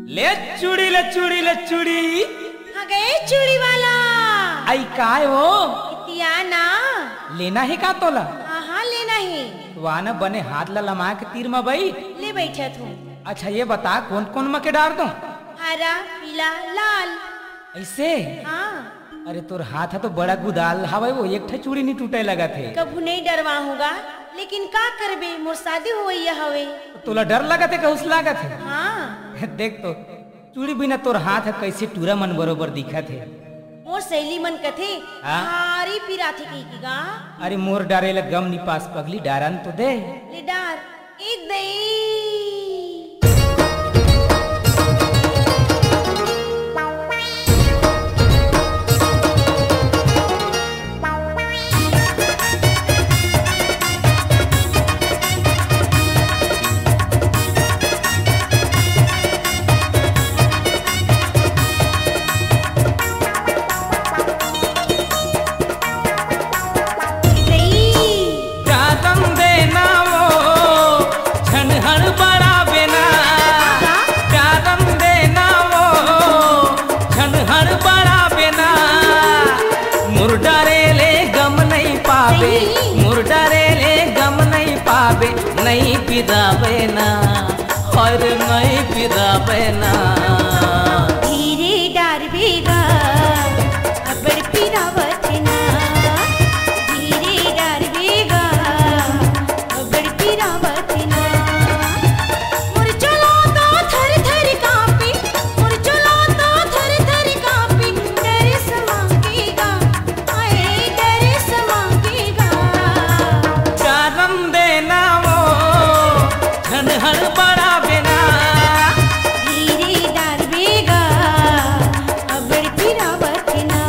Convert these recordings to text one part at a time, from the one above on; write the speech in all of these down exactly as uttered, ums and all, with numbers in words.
ले चूड़ी ले चूड़ी ले चूड़ी हाँ गए चूड़ी वाला। आई काय हो इतिया ना लेना है का तोला हाँ हाँ लेना ही वाना बने हाथ ला लमा के तीर में भाई। ले बैठा तू। अच्छा ये बता कौन कौन मके डाल दूं? हरा पीला लाल। ऐसे हाँ अरे तोर हाथ है तो बड़ा गुदाल हवा वो एक ठे चूड़ी नहीं टूटे लगा थे। कभू नहीं डरवा होगा लेकिन का करबे मोर शादी हो गई हवे। तोला डर लगा थे कहूस लगा थे? हाँ देख तो चूड़ी बिना तोर हाथ है कैसे टूरा मन बरोबर दिखा थे। मोर सहेली मन कथे हाँ? हारी पिरा थे की गा। अरे मोर डारे ला गम नी पास पगली डारन तो दे ले डार ए दई। नहीं पिरावे ना और नहीं पिरावे ना धीरे डार बेगा अबड़ पिरावत ना। धीरे डार बेगा अबड़ पिरावत ना। मोर चलो तो थर थर कांपे मोर चलो तो थर थर कांपे डर समांगेगा आए डर समांगेगा। कारण देना हर बड़ा बिना धीरे डार बेगा अबड़ पिरावत ना।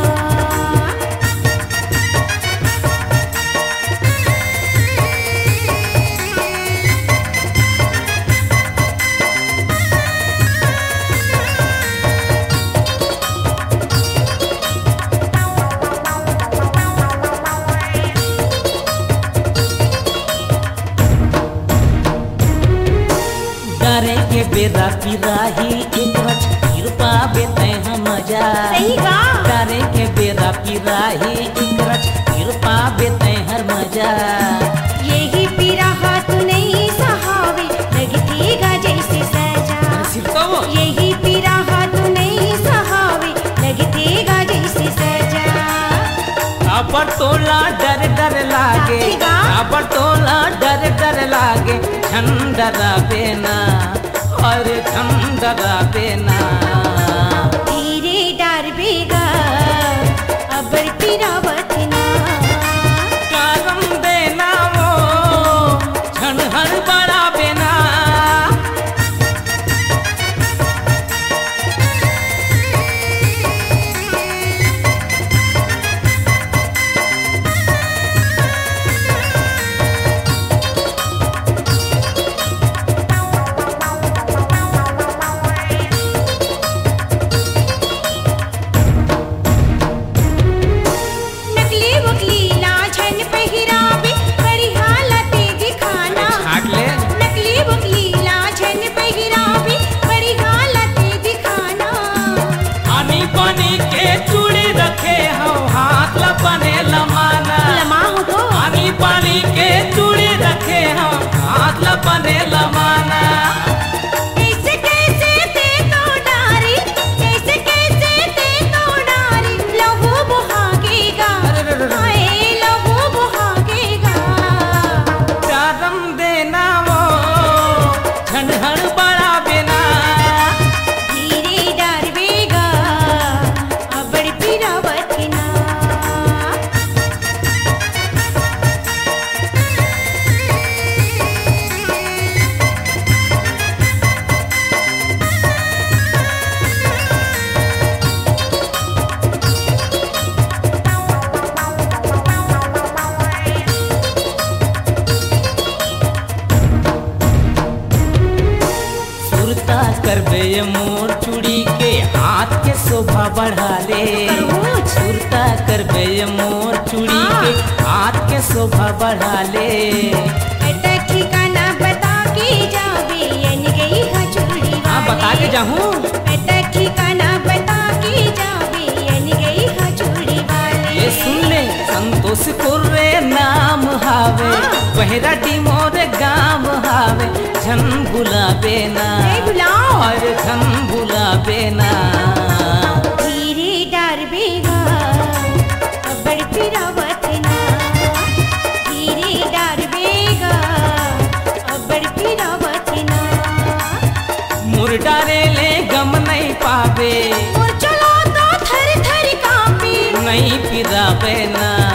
डरे के बेरा पिराही एक रच फिर पावे तै हम मजा। सही गा। डरे के बेरा पिराही एक रच फिर पावे तै हर मजा। यही पीरा हाथ नहीं सहावे लगतेगा जैसे सजा। यही पीरा हाथ नहीं सहावे लगतेगा जैसे सजा। अब तोला डर डर लागे अब तोला डर डर लागे झंडरा बेना और झंडरा बेना। धीरे डार बेगा अबड़ पिरावत ना। कारण देना वो झन हर बड़ा बेना। पानी के चूड़ी रखे हम हाथ लपने लमाना। कैसे कैसे ते तो डारी कैसे कैसे ते तो डारी लहू बहागेगा हाय लहू बहागेगा। चारम देना वो झनहर बड़ा बिना। धीरे डार बेगा अबड़ पिरावत ना। करबे ये मोर चूड़ी के हाथ के शोभा बढ़ा ले। सुरता करबे ये मोर चूड़ी के हाथ के शोभा बढ़ा ले। ठिकाना बता के जाबे गई है चूड़ी। हाँ बता के जाऊं ठिकाना बता के जावे अली गई हजूरी वाले। ये सुन ले संतोष कुर्रे नाम हावे बहरा मोर गाम हावे झन भुलावे ना बुलाओ और झन भुलावे ना धीरे डार बेगा अबड़ फिरावत ना धीरे डार बेगा अबड़ फिरावत ना मुर डारे ले गम नहीं पावे और चलो तो थर थर कांपे नहीं पिरावे ना